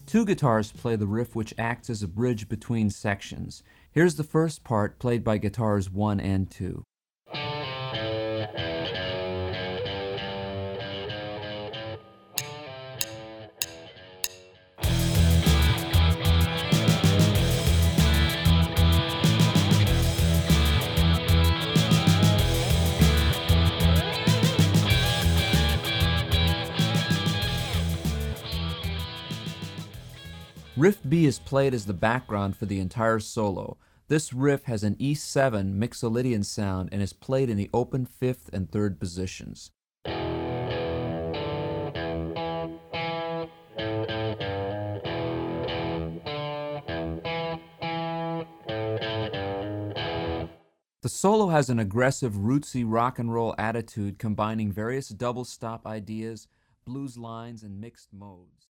Two guitars play the riff which acts as a bridge between sections. Here's the first part played by guitars 1 and 2. Riff B is played as the background for the entire solo. This riff has an E7 Mixolydian sound and is played in the open 5th and 3rd positions. The solo has an aggressive, rootsy rock and roll attitude combining various double stop ideas, blues lines, and mixed modes.